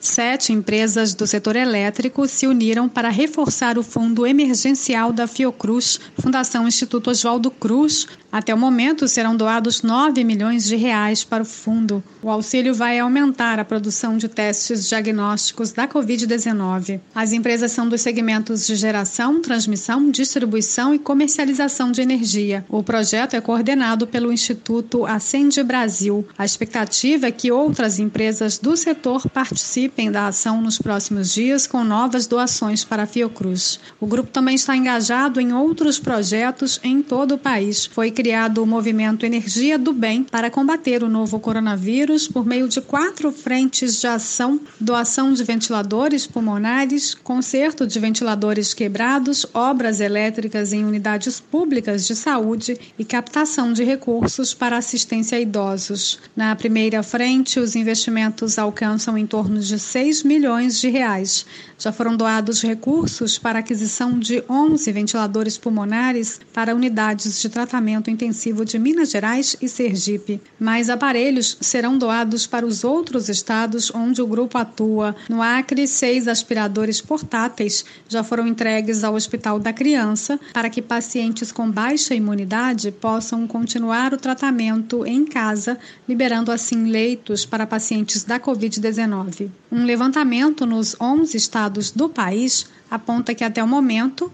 7 empresas do setor elétrico se uniram para reforçar o fundo emergencial da Fiocruz, Fundação Instituto Oswaldo Cruz. Até o momento, serão doados R$9 milhões para o fundo. O auxílio vai aumentar a produção de testes diagnósticos da Covid-19. As empresas são dos segmentos de geração, transmissão, distribuição e comercialização de energia. O projeto é coordenado pelo Instituto Acende Brasil. A expectativa é que outras empresas do setor participem da ação nos próximos dias com novas doações para a Fiocruz. O grupo também está engajado em outros projetos em todo o país. Foi criado o movimento Energia do Bem para combater o novo coronavírus por meio de 4 frentes de ação: doação de ventiladores pulmonares, conserto de ventiladores quebrados, obras elétricas em unidades públicas de saúde e captação de recursos para assistência a idosos. Na primeira frente, os investimentos alcançam em torno de R$6 milhões. Já foram doados recursos para a aquisição de 11 ventiladores pulmonares para unidades de tratamento intensivo de Minas Gerais e Sergipe. Mais aparelhos serão doados para os outros estados onde o grupo atua. No Acre, 6 aspiradores portáteis já foram entregues ao Hospital da Criança para que pacientes com baixa imunidade possam continuar o tratamento em casa, liberando assim leitos para pacientes da Covid-19. Um levantamento nos 11 estados do país aponta que até o momento,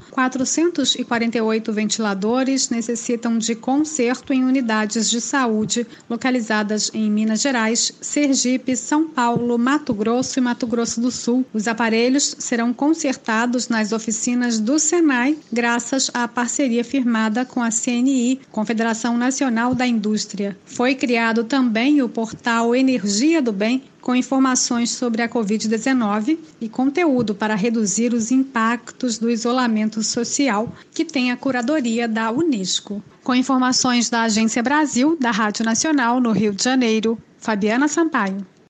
448 ventiladores necessitam de conserto em unidades de saúde localizadas em Minas Gerais, Sergipe, São Paulo, Mato Grosso e Mato Grosso do Sul. Os aparelhos serão consertados nas oficinas do Senai, graças à parceria firmada com a CNI, Confederação Nacional da Indústria. Foi criado também o portal Energia do Bem, com informações sobre a Covid-19 e conteúdo para reduzir os impactos do isolamento social, que tem a curadoria da Unesco. Com informações da Agência Brasil, da Rádio Nacional, no Rio de Janeiro, Fabiana Sampaio.